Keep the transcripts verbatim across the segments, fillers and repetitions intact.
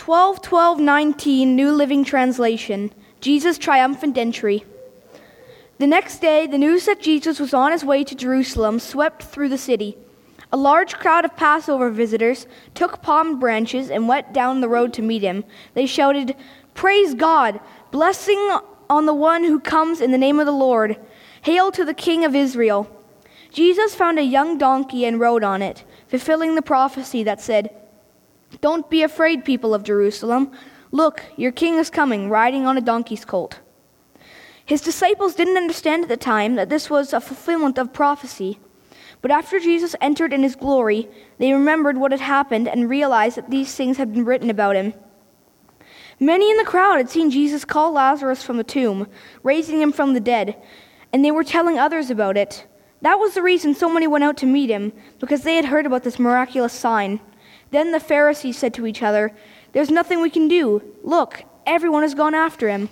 twelve twelve nineteen New Living Translation, Jesus' triumphant entry. The next day, the news that Jesus was on his way to Jerusalem swept through the city. A large crowd of Passover visitors took palm branches and went down the road to meet him. They shouted, "Praise God! Blessing on the one who comes in the name of the Lord! Hail to the King of Israel!" Jesus found a young donkey and rode on it, fulfilling the prophecy that said, "Don't be afraid, people of Jerusalem. Look, your king is coming, riding on a donkey's colt." His disciples didn't understand at the time that this was a fulfillment of prophecy. But after Jesus entered in his glory, they remembered what had happened and realized that these things had been written about him. Many in the crowd had seen Jesus call Lazarus from the tomb, raising him from the dead, and they were telling others about it. That was the reason so many went out to meet him, because they had heard about this miraculous sign. Then the Pharisees said to each other, "There's nothing we can do. Look, everyone has gone after him."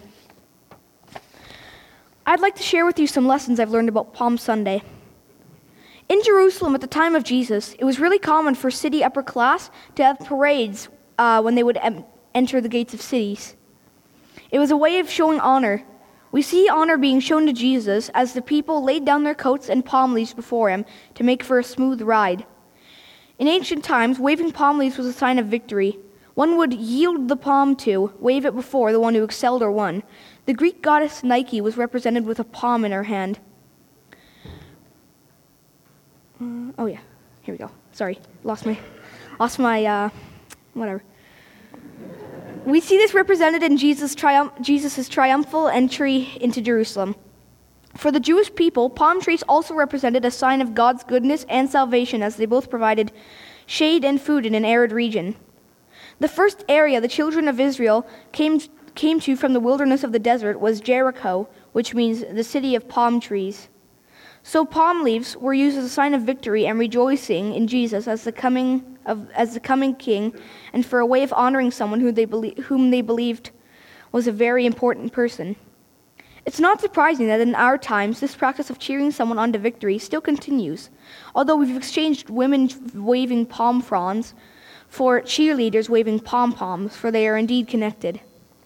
I'd like to share with you some lessons I've learned about Palm Sunday. In Jerusalem at the time of Jesus, it was really common for city upper class to have parades uh, when they would em- enter the gates of cities. It was a way of showing honor. We see honor being shown to Jesus as the people laid down their coats and palm leaves before him to make for a smooth ride. In ancient times, waving palm leaves was a sign of victory. One would yield the palm to, wave it before the one who excelled or won. The Greek goddess Nike was represented with a palm in her hand. Uh, oh yeah, here we go. Sorry, lost my, lost my, uh, whatever. We see this represented in Jesus' triumph, Jesus' triumphal entry into Jerusalem. For the Jewish people, palm trees also represented a sign of God's goodness and salvation, as they both provided shade and food in an arid region. The first area the children of Israel came, came to from the wilderness of the desert was Jericho, which means the city of palm trees. So palm leaves were used as a sign of victory and rejoicing in Jesus as the coming of as the coming king, and for a way of honoring someone who they belie- whom they believed was a very important person. It's not surprising that in our times, this practice of cheering someone on to victory still continues, although we've exchanged women waving palm fronds for cheerleaders waving pom-poms, for they are indeed connected.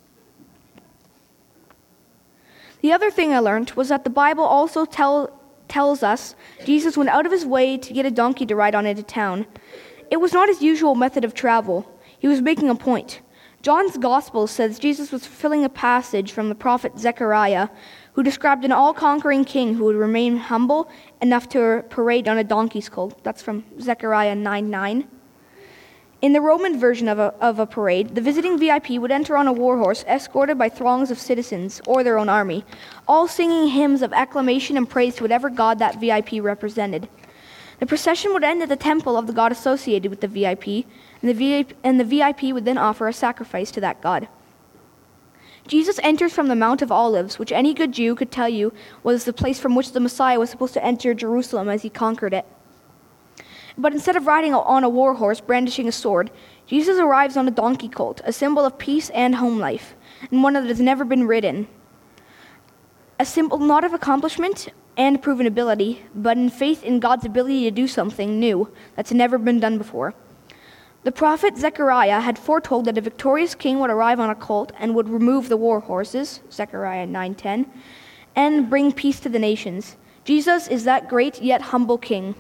The other thing I learned was that the Bible also tell, tells us Jesus went out of his way to get a donkey to ride on into town. It was not his usual method of travel. He was making a point. John's Gospel says Jesus was fulfilling a passage from the prophet Zechariah, who described an all-conquering king who would remain humble enough to parade on a donkey's colt. That's from Zechariah nine nine. In the Roman version of a, of a parade, the visiting V I P would enter on a war horse escorted by throngs of citizens or their own army, all singing hymns of acclamation and praise to whatever god that V I P represented. The procession would end at the temple of the god associated with the V I P, and the V I P, and the V I P would then offer a sacrifice to that god. Jesus enters from the Mount of Olives, which any good Jew could tell you was the place from which the Messiah was supposed to enter Jerusalem as he conquered it. But instead of riding on a war horse brandishing a sword, Jesus arrives on a donkey colt, a symbol of peace and home life, and one that has never been ridden. A symbol not of accomplishment and proven ability, but in faith in God's ability to do something new that's never been done before. The prophet Zechariah had foretold that a victorious king would arrive on a colt and would remove the war horses, Zechariah nine ten, and bring peace to the nations. Jesus is that great yet humble king.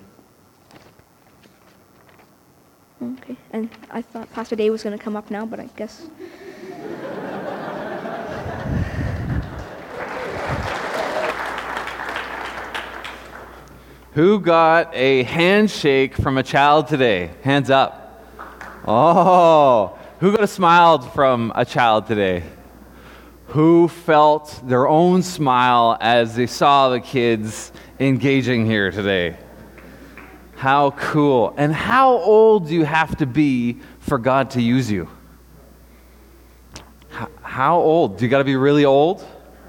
Okay, and I thought Pastor Dave was going to come up now, but I guess... Who got a handshake from a child today? Hands up. Oh, who got a smile from a child today? Who felt their own smile as they saw the kids engaging here today? How cool. And how old do you have to be for God to use you? How old? Do you got to be really old?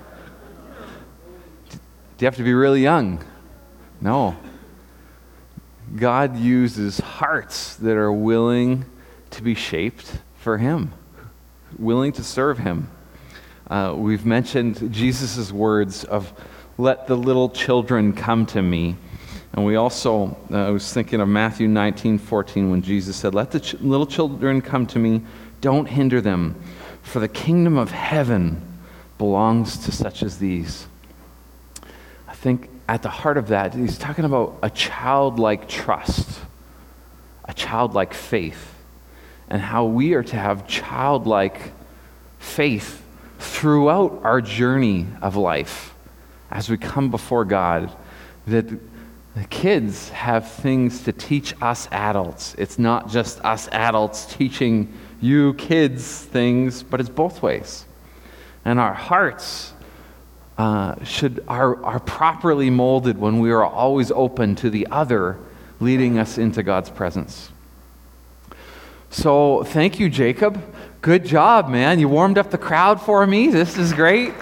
Do you have to be really young? No. God uses hearts that are willing to be shaped for Him, willing to serve Him. Uh, we've mentioned Jesus' words of, "Let the little children come to me." And we also, uh, I was thinking of Matthew nineteen fourteen when Jesus said, "Let the ch- little children come to me, Don't hinder them, for the kingdom of heaven belongs to such as these. I think at the heart of that, he's talking about a childlike trust, a childlike faith, and how we are to have childlike faith throughout our journey of life as we come before God, that the kids have things to teach us adults. It's not just us adults teaching you kids things, but it's both ways. And our hearts uh, should are, are properly molded when we are always open to the other leading us into God's presence. So thank you, Jacob. Good job, man. You warmed up the crowd for me. This is great.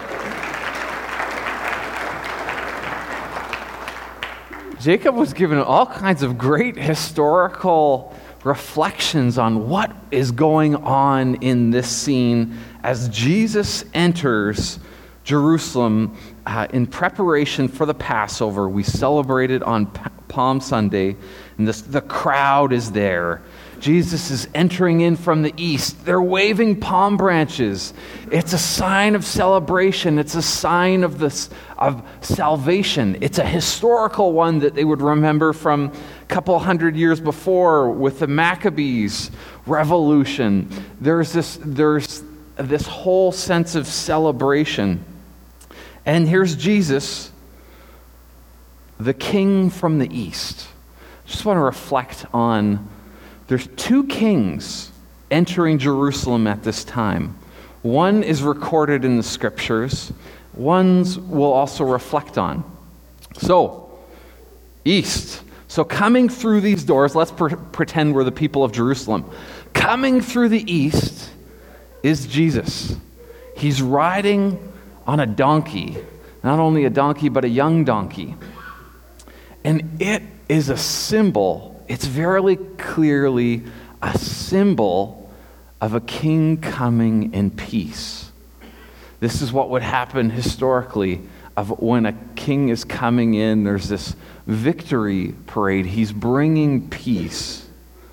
Jacob was given all kinds of great historical reflections on what is going on in this scene as Jesus enters Jerusalem uh, in preparation for the Passover. We celebrated on P- Palm Sunday, and this, the crowd is there. Jesus is entering in from the east. They're waving palm branches. It's a sign of celebration. It's a sign of this of salvation. It's a historical one that they would remember from a couple hundred years before with the Maccabees revolution. There's this there's this whole sense of celebration. And here's Jesus, the king from the east. I just want to reflect on there's two kings entering Jerusalem at this time. One is recorded in the scriptures. One's we'll also reflect on. So, east. So coming through these doors, let's pre- pretend we're the people of Jerusalem. Coming through the east is Jesus. He's riding on a donkey. Not only a donkey, but a young donkey. And it is a symbol. It's very clearly a symbol of a king coming in peace. This is what would happen historically of when a king is coming in. There's this victory parade. He's bringing peace.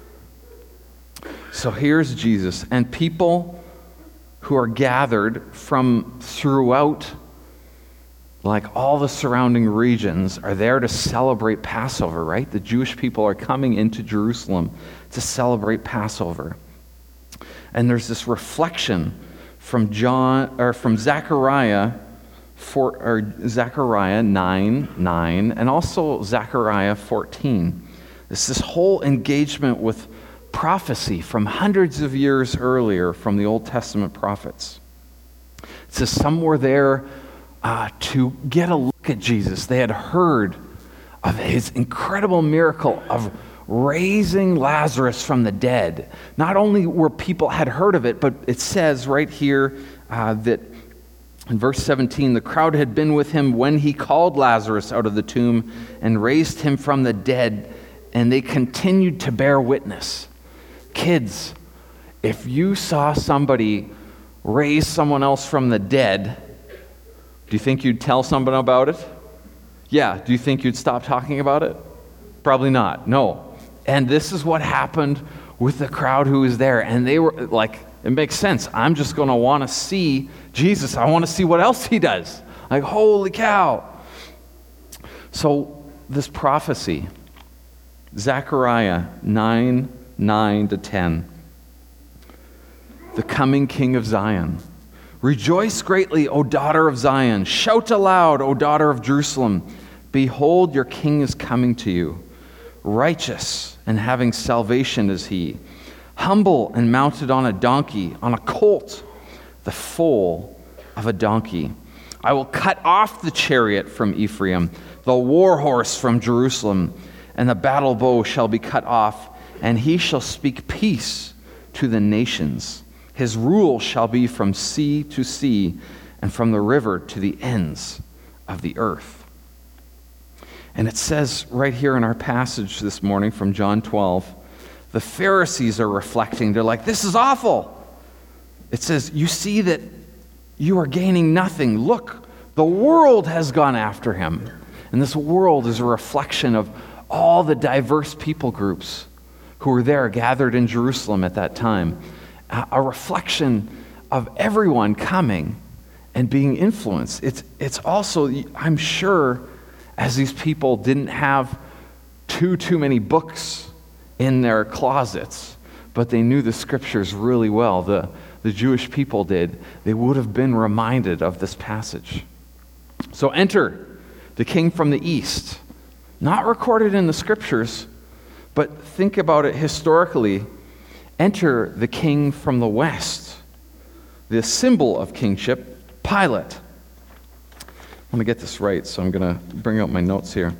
So here's Jesus, and people who are gathered from throughout, like all the surrounding regions, are there to celebrate Passover, right? The Jewish people are coming into Jerusalem to celebrate Passover. And there's this reflection from John or from Zechariah for or Zechariah nine nine and also Zechariah fourteen. It's this whole engagement with prophecy from hundreds of years earlier from the Old Testament prophets. It says some were there Uh, to get a look at Jesus. They had heard of his incredible miracle of raising Lazarus from the dead. Not only were people had heard of it, but it says right here uh, that in verse seventeen, the crowd had been with him when he called Lazarus out of the tomb and raised him from the dead, and they continued to bear witness. Kids, if you saw somebody raise someone else from the dead, do you think you'd tell someone about it? Yeah. Do you think you'd stop talking about it? Probably not. No. And this is what happened with the crowd who was there. And they were like, it makes sense. I'm just going to want to see Jesus. I want to see what else he does. Like, holy cow. So this prophecy, Zechariah nine, nine to ten. The coming King of Zion. Rejoice greatly, O daughter of Zion. Shout aloud, O daughter of Jerusalem. Behold, your king is coming to you. Righteous and having salvation is he. Humble and mounted on a donkey, on a colt, the foal of a donkey. I will cut off the chariot from Ephraim, the war horse from Jerusalem, and the battle bow shall be cut off, and he shall speak peace to the nations. His rule shall be from sea to sea, and from the river to the ends of the earth. And it says right here in our passage this morning from John twelve, the Pharisees are reflecting. They're like, this is awful. It says, you see that you are gaining nothing. Look, the world has gone after him. And this world is a reflection of all the diverse people groups who were there gathered in Jerusalem at that time. a, a reflection of everyone coming and being influenced. It's, it's also, I'm sure, as these people didn't have too, too many books in their closets, but they knew the scriptures really well, the, the Jewish people did, they would have been reminded of this passage. So enter the king from the east, not recorded in the scriptures, but think about it historically. Enter the king from the west, the symbol of kingship, Pilate. I want to get this right, so I'm going to bring out my notes here.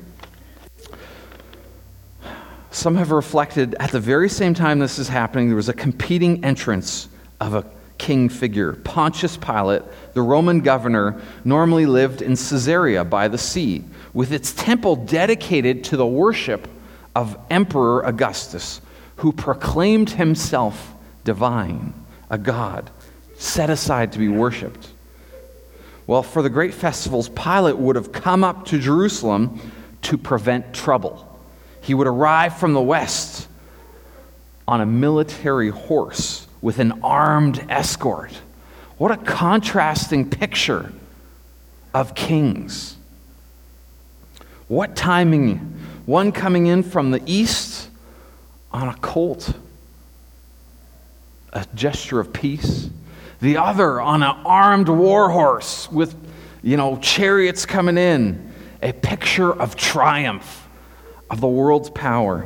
Some have reflected at the very same time this is happening, there was a competing entrance of a king figure. Pontius Pilate, the Roman governor, normally lived in Caesarea by the sea, with its temple dedicated to the worship of Emperor Augustus, who proclaimed himself divine, a god, set aside to be worshipped. Well, for the great festivals, Pilate would have come up to Jerusalem to prevent trouble. He would arrive from the west on a military horse with an armed escort. What a contrasting picture of kings. What timing? One coming in from the east on a colt, a gesture of peace. The other on an armed war horse with, you know, chariots coming in. A picture of triumph, of the world's power.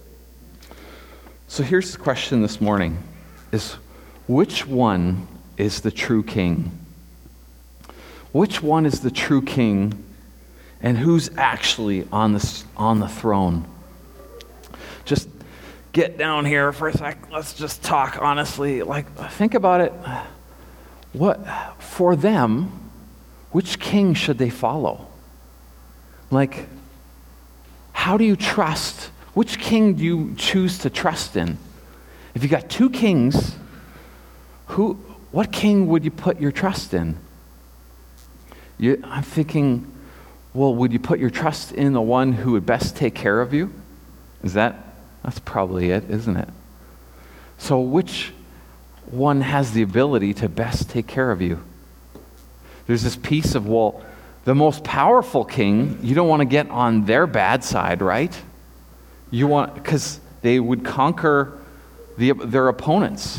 So here's the question this morning, is which one is the true king? Which one is the true king, and who's actually on the, on the throne? Just get down here for a sec. Let's just talk honestly. Like, think about it. What, for them, which king should they follow? Like, how do you trust? Which king do you choose to trust in? If you got two kings, who, what king would you put your trust in? You, I'm thinking, well, would you put your trust in the one who would best take care of you? Is that, that's probably it, isn't it? So which one has the ability to best take care of you? There's this piece of, well, the most powerful king, you don't want to get on their bad side, right? You want, because they would conquer the, their opponents.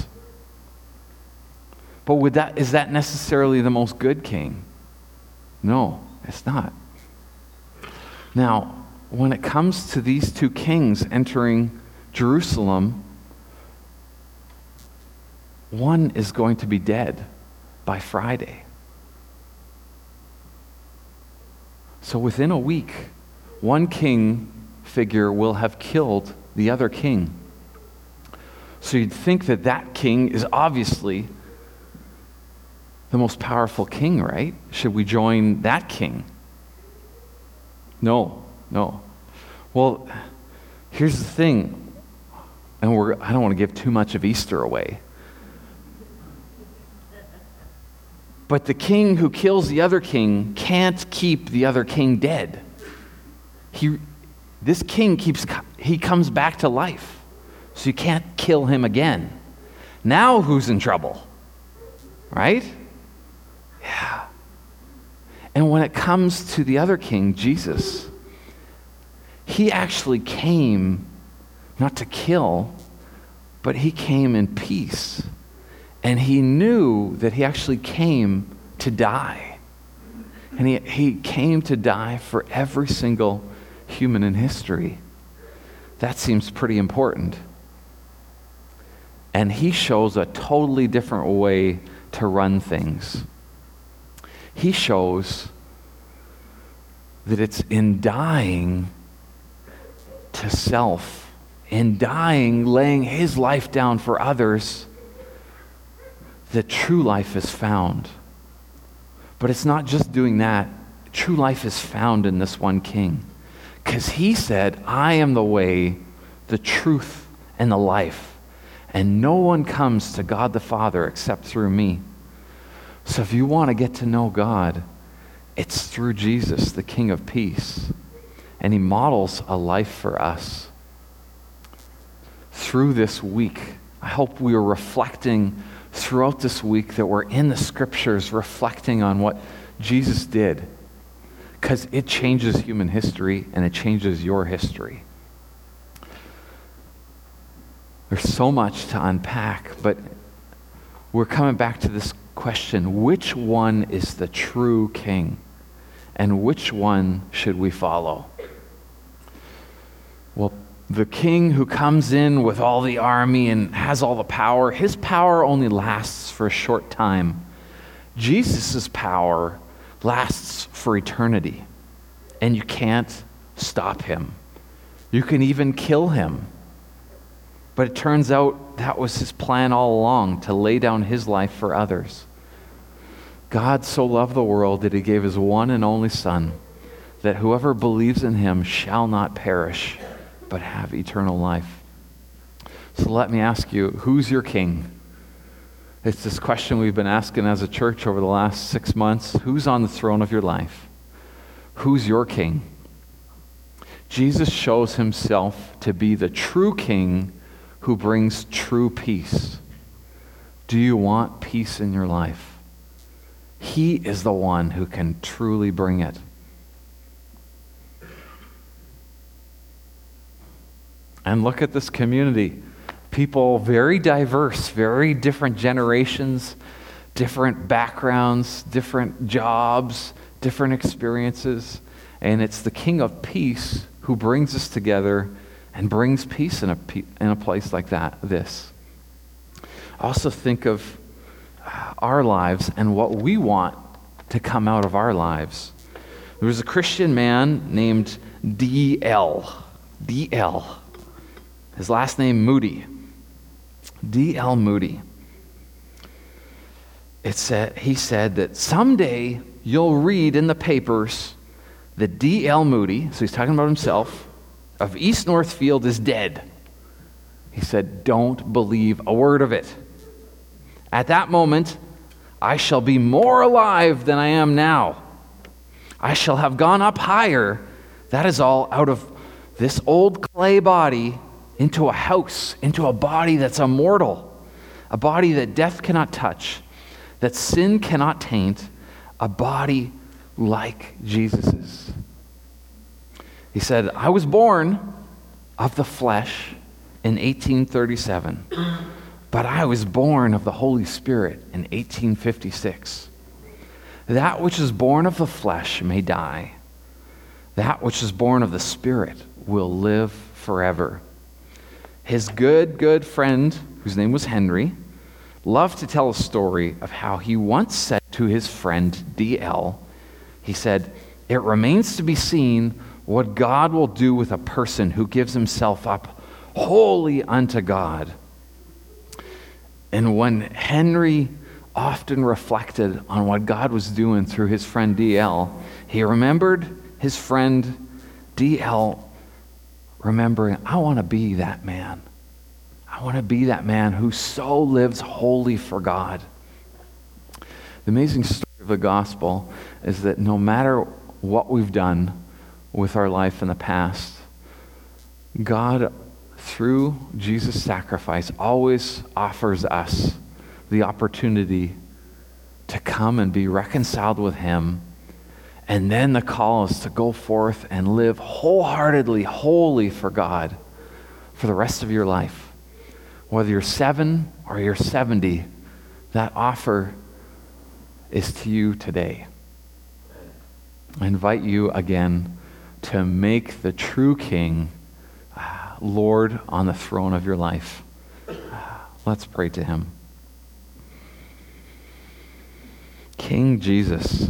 But would that, is that necessarily the most good king? No, it's not. Now, when it comes to these two kings entering Jerusalem, one is going to be dead by Friday. So within a week, one king figure will have killed the other king. So you'd think that that king is obviously the most powerful king, right? Should we join that king? No, no. Well, here's the thing, and we're, I don't want to give too much of Easter away. But the king who kills the other king can't keep the other king dead. He, this king keeps, he comes back to life. So you can't kill him again. Now who's in trouble? Right? Yeah. And when it comes to the other king, Jesus, he actually came not to kill, but he came in peace. And he knew that he actually came to die. And he, he came to die for every single human in history. That seems pretty important. And he shows a totally different way to run things. He shows that it's in dying to self, in dying, laying his life down for others, that true life is found. But it's not just doing that. True life is found in this one king. Because he said, I am the way, the truth, and the life. And no one comes to God the Father except through me. So if you want to get to know God, it's through Jesus, the King of Peace. And he models a life for us. Through this week, I hope we are reflecting throughout this week, that we're in the scriptures reflecting on what Jesus did, because it changes human history and it changes your history. There's so much to unpack, but we're coming back to this question: which one is the true king, and which one should we follow? Well, the king who comes in with all the army and has all the power, his power only lasts for a short time. Jesus' power lasts for eternity, and you can't stop him. You can even kill him. But it turns out that was his plan all along, to lay down his life for others. God so loved the world that he gave his one and only Son, that whoever believes in him shall not perish, but have eternal life. So let me ask you, who's your king? It's this question we've been asking as a church over the last six months. Who's on the throne of your life? Who's your king? Jesus shows himself to be the true king who brings true peace. Do you want peace in your life? He is the one who can truly bring it. And look at this community. People very diverse, very different generations, different backgrounds, different jobs, different experiences. And it's the King of Peace who brings us together and brings peace in a, in a place like that, this. Also think of our lives and what we want to come out of our lives. There was a Christian man named D L D L His last name Moody. D L Moody. It said, he said that someday you'll read in the papers that D L Moody, so he's talking about himself, of East Northfield is dead. He said, don't believe a word of it. At that moment, I shall be more alive than I am now. I shall have gone up higher. That is all, out of this old clay body into a house, into a body that's immortal, a body that death cannot touch, that sin cannot taint, a body like Jesus's. He said, I was born of the flesh in eighteen thirty-seven, but I was born of the Holy Spirit in eighteen fifty-six. That which is born of the flesh may die. That which is born of the Spirit will live forever. His good, good friend, whose name was Henry, loved to tell a story of how he once said to his friend D L, he said, it remains to be seen what God will do with a person who gives himself up wholly unto God. And when Henry often reflected on what God was doing through his friend D L, he remembered his friend D L remembering, I want to be that man. I want to be that man who so lives wholly for God. The amazing story of the gospel is that no matter what we've done with our life in the past, God, through Jesus' sacrifice, always offers us the opportunity to come and be reconciled with him. And then the call is to go forth and live wholeheartedly, wholly for God for the rest of your life. Whether you're seven or you're seventy, that offer is to you today. I invite you again to make the true King uh, Lord on the throne of your life. Uh, let's pray to him. King Jesus,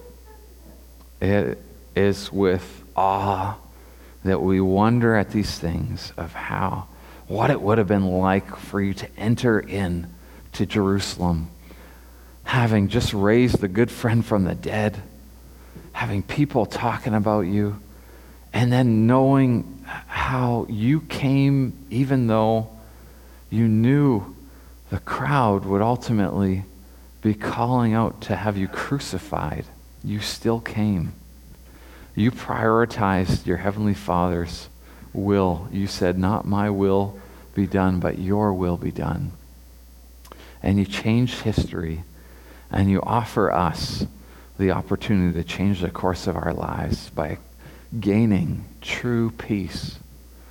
it is with awe that we wonder at these things of how, what it would have been like for you to enter in to Jerusalem, having just raised the good friend from the dead, having people talking about you, and then knowing how you came even though you knew the crowd would ultimately be calling out to have you crucified. You still came. You prioritized your Heavenly Father's will. You said, not my will be done, but your will be done. And you change history, and you offer us the opportunity to change the course of our lives by gaining true peace.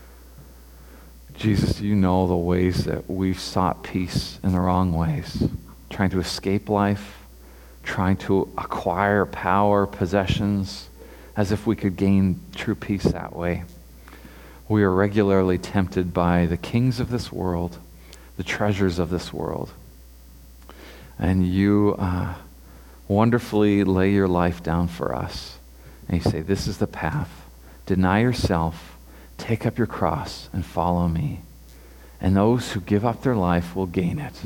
Jesus, you know the ways that we've sought peace in the wrong ways, trying to escape life, trying to acquire power, possessions, as if we could gain true peace that way. We are regularly tempted by the kings of this world, the treasures of this world. And you uh, wonderfully lay your life down for us. And you say, this is the path. Deny yourself, take up your cross, and follow me. And those who give up their life will gain it.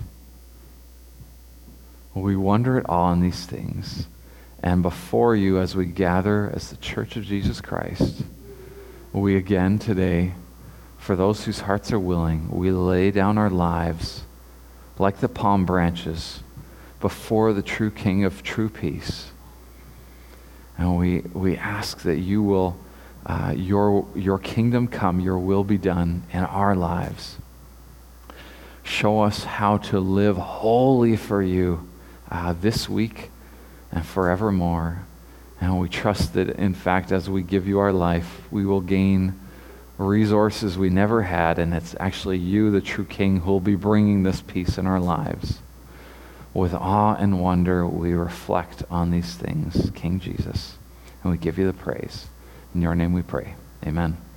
We wonder at all in these things. And before you, as we gather as the Church of Jesus Christ, we again today, for those whose hearts are willing, we lay down our lives like the palm branches before the true King of true peace. And we, we ask that you will, uh, your, your kingdom come, your will be done in our lives. Show us how to live wholly for you uh, this week and forevermore. And we trust that, in fact, as we give you our life, we will gain resources we never had, and it's actually you, the true King, who will be bringing this peace in our lives. With awe and wonder, we reflect on these things, King Jesus, and we give you the praise. In your name we pray. Amen.